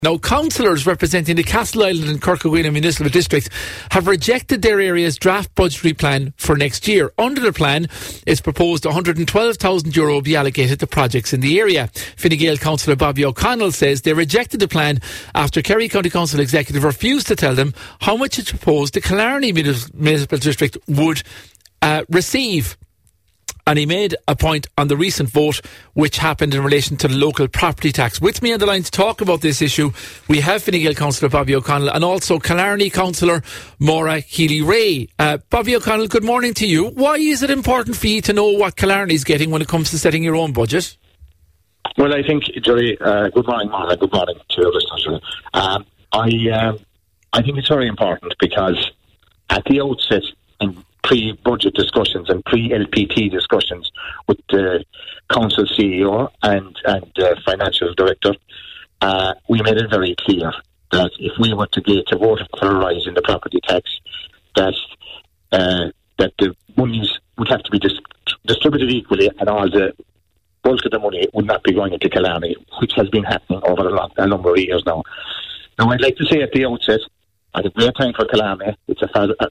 Now, councillors representing the Castle Island and Kirkagwina Municipal District have rejected their area's draft budgetary plan for next year. Under the plan, it's proposed €112,000 be allocated to projects in the area. Fine Gael councillor Bobby O'Connell says they rejected the plan after Kerry County Council executive refused to tell them how much it proposed the Killarney Municipal District would receive. And he made a point on the recent vote which happened in relation to the local property tax. With me on the line to talk about this issue, we have Fine Gael councillor Bobby O'Connell and also Killarney councillor Maura Healy-Rae. Bobby O'Connell, good morning to you. Why is it important for you to know what Killarney's getting when it comes to setting your own budget? Well, I think, Jerry, good morning, Maura. Good morning to your listeners. I think it's very important because at the outset, in pre-budget discussions and pre-LPT discussions with the council CEO and financial director, we made it very clear that if we were to get a vote for a rise in the property tax, that the monies would have to be distributed equally, and all the bulk of the money would not be going into Killarney, which has been happening over a number of years now. Now, I'd like to say at the outset, at a great time for Killarney. It's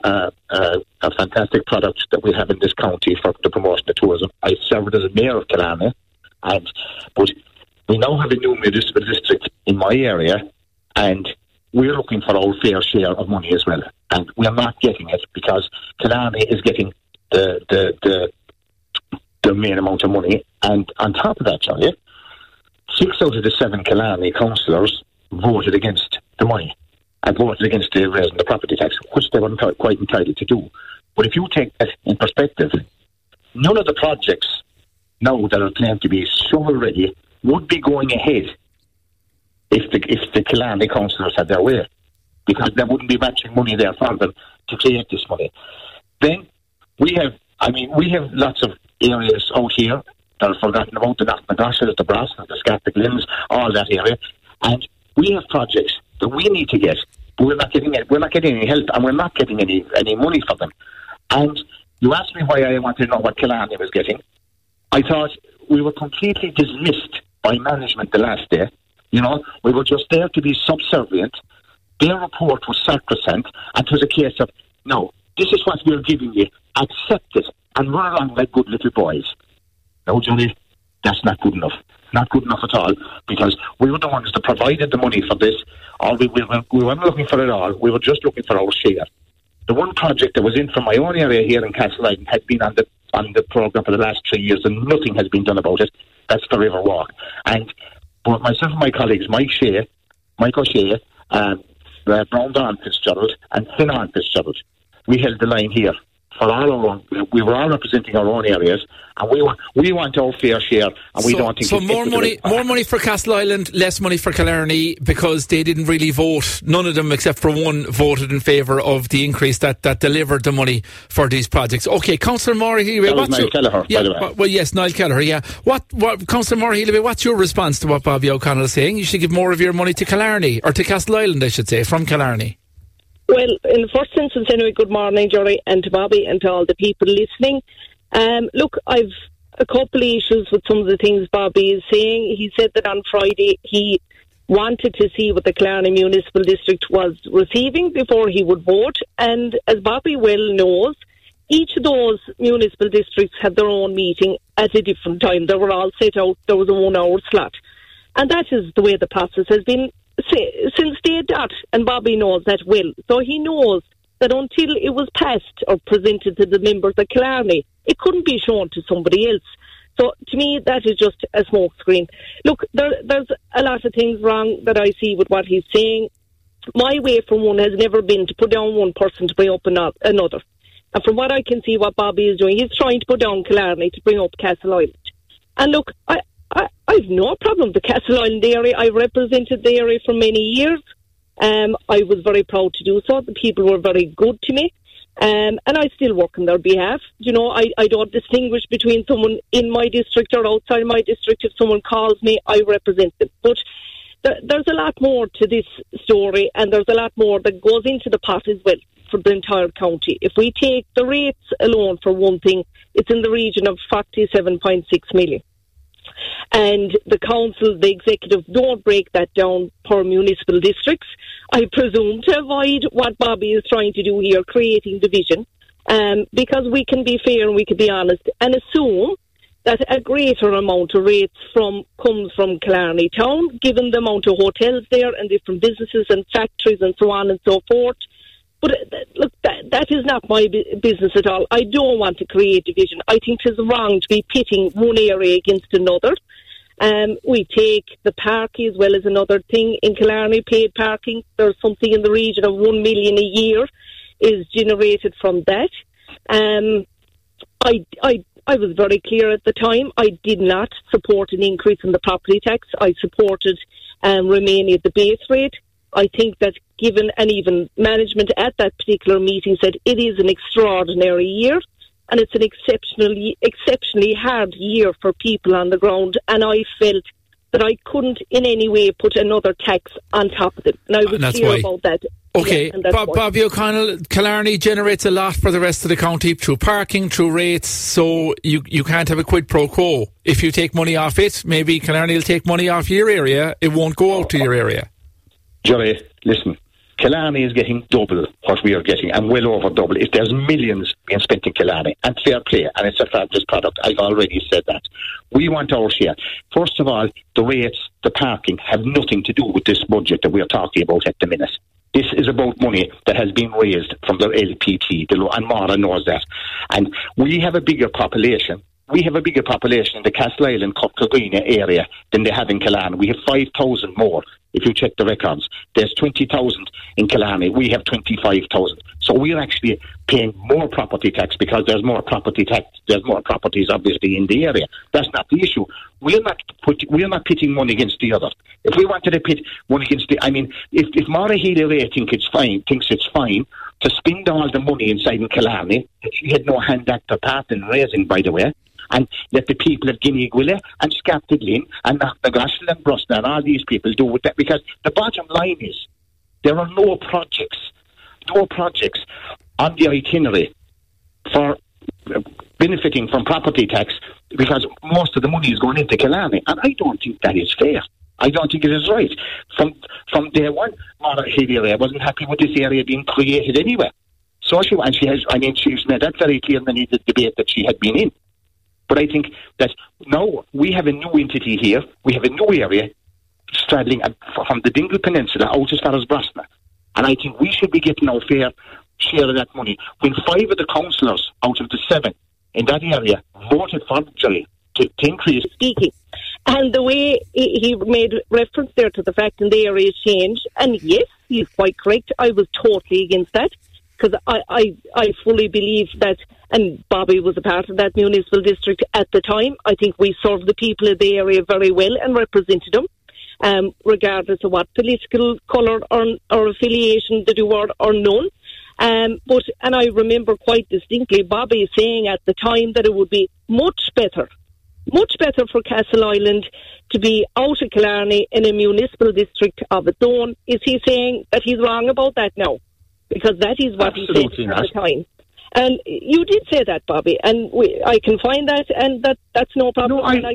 a fantastic product that we have in this county for the promotion of tourism. I served as a mayor of Killarney, but we now have a new municipal district in my area, and we're looking for our fair share of money as well. And we're not getting it because Killarney is getting the main amount of money. And on top of that, Charlie, 6 out of the 7 Killarney councillors voted against the money. And voted against the raising the property tax, which they weren't quite entitled to do. But if you take that in perspective, none of the projects now that are claimed to be shovel ready would be going ahead if the Killarney councillors had their way, because there wouldn't be matching money there for them to create this money. Then we have lots of areas out here that are forgotten about, the Knocknagoshers, the Brassens, the Scatlick Limbs, all that area, and we have projects that we need to get, but we're not getting it. We're not getting any help, and we're not getting any money for them. And you asked me why I wanted to know what Killarney was getting. I thought we were completely dismissed by management the last day. You know, we were just there to be subservient. Their report was sacrosanct, and it was a case of, no, this is what we're giving you, accept it, and run along like good little boys. No, Johnny, that's not good enough. Not good enough at all, because we were the ones that provided the money for this. We weren't looking for it all. We were just looking for our share. The one project that was in from my own area here in Castle Island had been on the programme for the last 3 years, and nothing has been done about it. That's the River Walk. And both myself and my colleagues, Mike O'Shea, Brown Don Fitzgerald, and Finan Fitzgerald, we held the line here. For all our own, we were all representing our own areas, and we want our fair share, and we don't think so. More money for Castle Island, less money for Killarney, because they didn't really vote. None of them, except for one, voted in favour of the increase that delivered the money for these projects. Okay, Councillor Maura Healy-Rae. Niall Kelleher, by the way. Well, yes, Niall Kelleher. Yeah. What Councillor Maura Healy-Rae, what's your response to what Bobby O'Connell is saying? You should give more of your money to Killarney, or to Castle Island, I should say, from Killarney. Well, in the first instance, anyway, good morning, Jerry, and to Bobby and to all the people listening. Look, I've a couple of issues with some of the things Bobby is saying. He said that on Friday he wanted to see what the Killarney Municipal District was receiving before he would vote. And as Bobby well knows, each of those municipal districts had their own meeting at a different time. They were all set out. There was a 1 hour slot. And that is the way the process has been since day dot, and Bobby knows that well. So he knows that until it was passed or presented to the members of Killarney, it couldn't be shown to somebody else. So to me, that is just a smokescreen. Look, there's a lot of things wrong that I see with what he's saying. My way for one has never been to put down one person to bring up another. And from what I can see, what Bobby is doing, he's trying to put down Killarney to bring up Castle Island. And look, I've no problem with the Castle Island area. I represented the area for many years. I was very proud to do so. The people were very good to me. And I still work on their behalf. You know, I don't distinguish between someone in my district or outside my district. If someone calls me, I represent them. But there's a lot more to this story, and there's a lot more that goes into the pot as well for the entire county. If we take the rates alone for one thing, it's in the region of 47.6 million. and the council, the executive, don't break that down per municipal districts, I presume to avoid what Bobby is trying to do here, creating division, because we can be fair and we can be honest and assume that a greater amount of rates comes from Killarney town, given the amount of hotels there and different businesses and factories and so on and so forth. But look, that is not my business at all. I don't want to create division. I think it is wrong to be pitting one area against another. We take the parking as well as another thing in Killarney, paid parking. There's something in the region of 1 million a year is generated from that. I was very clear at the time. I did not support an increase in the property tax. I supported remaining at the base rate. I think that given, and even management at that particular meeting said it is an extraordinary year and it's an exceptionally hard year for people on the ground, and I felt that I couldn't in any way put another tax on top of it. And I was clear about that. Okay, yeah, Bobby O'Connell, Killarney generates a lot for the rest of the county through parking, through rates, so you can't have a quid pro quo. If you take money off it, maybe Killarney will take money off your area, it won't go out to your area. Jerry, listen, Killarney is getting double what we are getting, and well over double. If there's millions being spent in Killarney, and fair play, and it's a fabulous product, I've already said that. We want our share. First of all, the rates, the parking, have nothing to do with this budget that we are talking about at the minute. This is about money that has been raised from the LPT, and Mara knows that. And we have a bigger population. We have a bigger population in the Castleisland, Corkagreena area than they have in Killarney. We have 5,000 more, if you check the records. There's 20,000 in Killarney. We have 25,000. So we're actually paying more property tax because there's more property tax. There's more properties, obviously, in the area. That's not the issue. We're not pitting one against the other. If we wanted to pit one against if Mara Healy thinks it's fine to spend all the money inside in Killarney, that she had no hand actor part in raising, by the way, and let the people of Guineaguilla and Scaptidlin and Knocknagoshel and Brusna and all these people do with that, because the bottom line is there are no projects on the itinerary for benefiting from property tax, because most of the money is going into Killarney, and I don't think that is fair. I don't think it is right. From day one, Mara Healy wasn't happy with this area being created anyway. So she's made that very clear in the debate that she had been in. But I think that now we have a new entity here. We have a new area straddling from the Dingle Peninsula out as far as Brosna. And I think we should be getting our fair share of that money. When 5 of the councillors out of the 7 in that area voted for Jerry to increase. Speaking. And the way he made reference there to the fact that the area changed, and yes, he's quite correct. I was totally against that, because I fully believe that, and Bobby was a part of that municipal district at the time. I think we served the people of the area very well and represented them, regardless of what political colour or affiliation they do or none. And I remember quite distinctly Bobby saying at the time that it would be much better for Castleisland to be out of Killarney in a municipal district of its own. Is he saying that he's wrong about that now? Because that is what Absolutely he said at the time. And you did say that, Bobby, and I can find that, and that's no problem. No,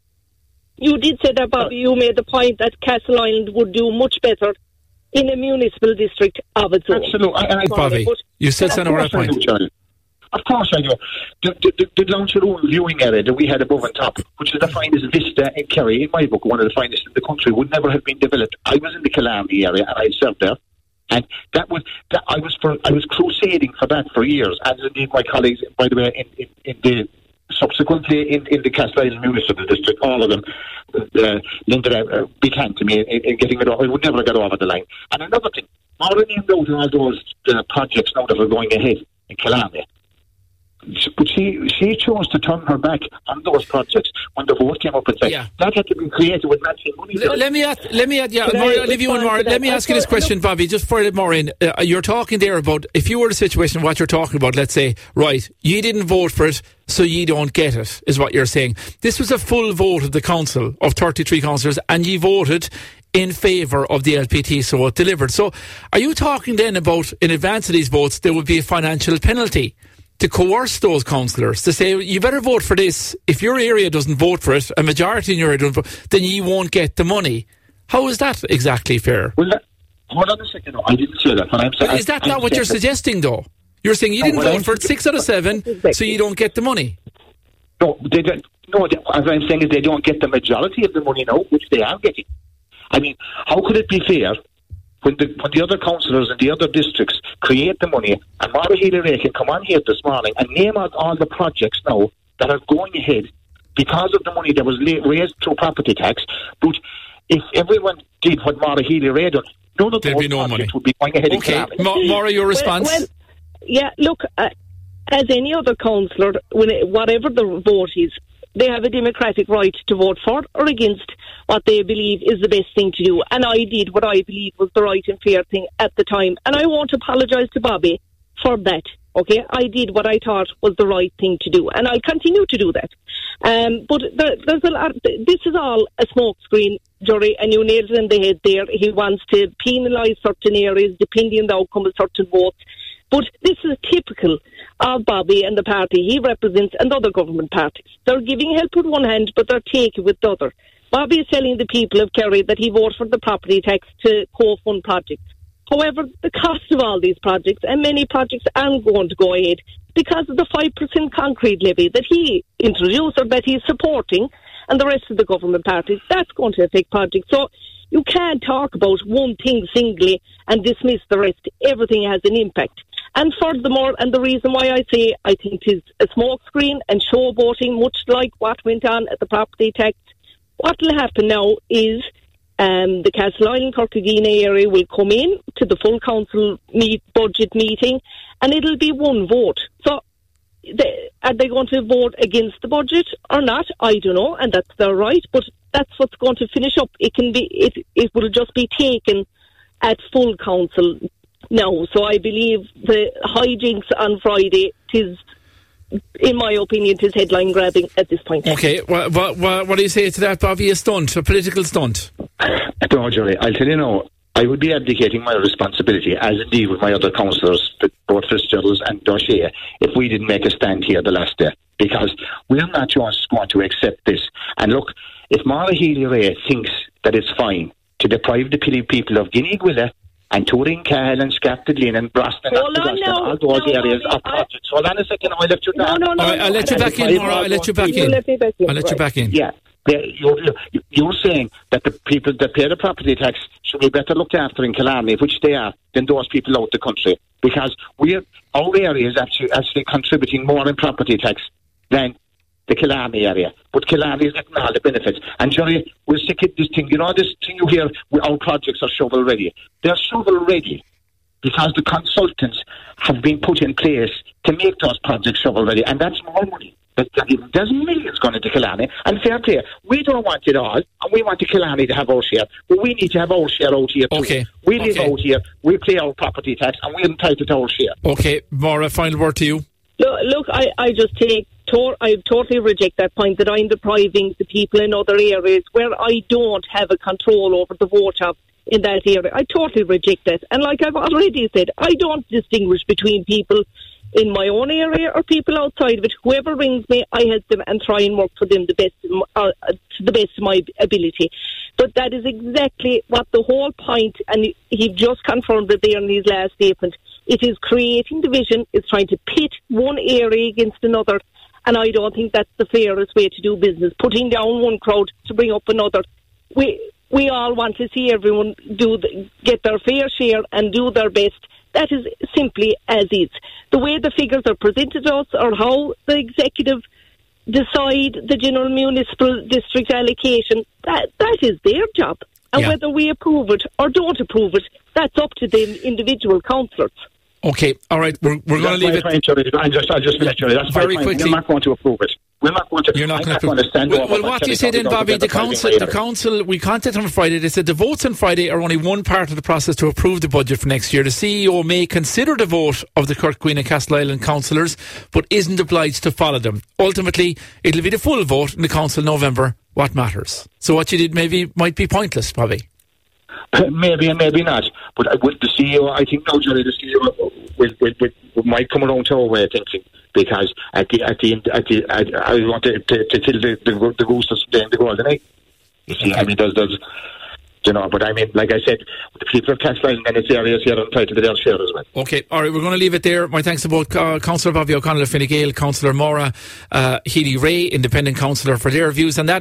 you did say that, Bobby. You made the point that Castleisland would do much better in a municipal district of its own. Absolutely. Bobby, you said something on that point. Of course I do. The Lounge viewing area that we had above and top, which is the finest vista in Kerry, in my book, one of the finest in the country, would never have been developed. I was in the Killarney area and I served there. And I was crusading for that for years, as indeed my colleagues, by the way, subsequently in the Castleisland Municipal District, all of them, lended a big hand to me in getting it off. I would never get over the line. And another thing, Maura named out all those projects now that are going ahead in Killarney. But she chose to turn her back on those projects when the vote came up and said that had to be created with matching money. Let me ask you this question, Bobby, just for it more in. You're talking there about, if you were in a situation, what you're talking about, let's say, right, you didn't vote for it, so you don't get it, is what you're saying. This was a full vote of the council, of 33 councillors, and you voted in favour of the LPT, so it delivered. So are you talking then about, in advance of these votes, there would be a financial penalty to coerce those councillors to say, you better vote for this. If your area doesn't vote for it, a majority in your area don't vote, then you won't get the money. How is that exactly fair? Well, hold on a second. I didn't say that. Is that not what you're suggesting, though? You're saying you didn't vote for it 6 out of 7, so you don't get the money. No, they don't. No, as I'm saying is they don't get the majority of the money now, which they are getting. I mean, how could it be fair when the other councillors in the other districts create the money, and Máire Healy-Rae can come on here this morning and name out all the projects now that are going ahead because of the money that was raised through property tax. But if everyone did what Máire Healy-Rae done, none of those projects would be going ahead. Okay, Máire, your response? Well, yeah, look, as any other councillor, whatever the vote is, they have a democratic right to vote for or against what they believe is the best thing to do. And I did what I believe was the right and fair thing at the time. And I won't apologise to Bobby for that. Okay, I did what I thought was the right thing to do, and I'll continue to do that. But there's a lot. This is all a smokescreen, Jerry, and you nailed it in the head there. He wants to penalise certain areas depending on the outcome of certain votes. But this is typical of Bobby and the party he represents and other government parties. They're giving help with one hand, but they're taking with the other. Bobby is telling the people of Kerry that he voted for the property tax to co-fund projects. However, the cost of all these projects, and many projects aren't going to go ahead because of the 5% concrete levy that he introduced or that he's supporting, and the rest of the government parties, that's going to affect projects. So you can't talk about one thing singly and dismiss the rest. Everything has an impact. And furthermore, and the reason why I say I think it is a smokescreen and showboating, much like what went on at the property tax, what will happen now is the Castleisland Corkagina area will come in to the full council budget meeting, and it'll be one vote. So are they going to vote against the budget or not? I don't know, and that's their right, but that's what's going to finish up. It will just be taken at full council now. So I believe the hijinks on Friday is, in my opinion, is headline grabbing at this point. Okay, what do you say to that, Bobby? A stunt, a political stunt? No, Jerry, I'll tell you now, I would be abdicating my responsibility, as indeed with my other councillors, both Fitzgerald and D'Oisigh, if we didn't make a stand here the last day. Because we're not just going to accept this. And look, if Máire Healy-Rae thinks that it's fine to deprive the people of Guinea-Gwilla and Turin, Cahill and Scaffoldlin and Broston, all those areas of projects. Hold on a second, I'll let you down. I'll let you back in, Maura. I'll let you back in. Yeah. You're saying that the people that pay the property tax should be better looked after in Killarney, which they are, than those people out the country. Because our area is actually contributing more in property tax than the Killarney area. But Killarney is getting all the benefits. And Jerry, we'll stick at this thing. You know, this thing you hear, our projects are shovel ready. They're shovel ready because the consultants have been put in place to make those projects shovel ready. And that's more money. There's millions going into Killarney, and fair play, we don't want it all, and we want the Killarney to have our share, but we need to have our share out here too. Okay. We live out here, we pay our property tax, and we're entitled to our share. Okay, Maura, final word to you. Look, I just I totally reject that point that I'm depriving the people in other areas where I don't have a control over the vote of in that area. I totally reject that, and like I've already said, I don't distinguish between people in my own area or people outside of it. Whoever rings me, I help them and try and work for them to the best of my ability. But that is exactly what the whole point, and he just confirmed it there in his last statement. It is creating division. It's trying to pit one area against another, and I don't think that's the fairest way to do business. Putting down one crowd to bring up another. We all want to see everyone get their fair share and do their best. That is simply as is. The way the figures are presented to us or how the executive decide the general municipal district allocation, that is their job. And whether we approve it or don't approve it, that's up to the individual councillors. Okay, all right, we're going to leave it. I'll just let you know. That's very quickly. We're not going to approve it. We're not going to. You're not going to stand over. Well, what do you say then, Bobby? The council. We contacted them on Friday. They said the votes on Friday are only one part of the process to approve the budget for next year. The CEO may consider the vote of the Cork, and Castleisland councillors, but isn't obliged to follow them. Ultimately, it'll be the full vote in the council in November. What matters? So what you did might be pointless, Bobby. Maybe and maybe not. But with the CEO, I think now, Johnny, the CEO might come around to our way of thinking, because at the end, I want to tell the goose to stay in the golden egg. You see, I mean, there's you know, but I mean, like I said, the people of Castleisland and its areas here are entitled to their share as well. Okay, all right, we're going to leave it there. My thanks to both Councillor Bobby O'Connell of Fine Gael, Councillor Maura Healy-Ray, Independent Councillor, for their views on that.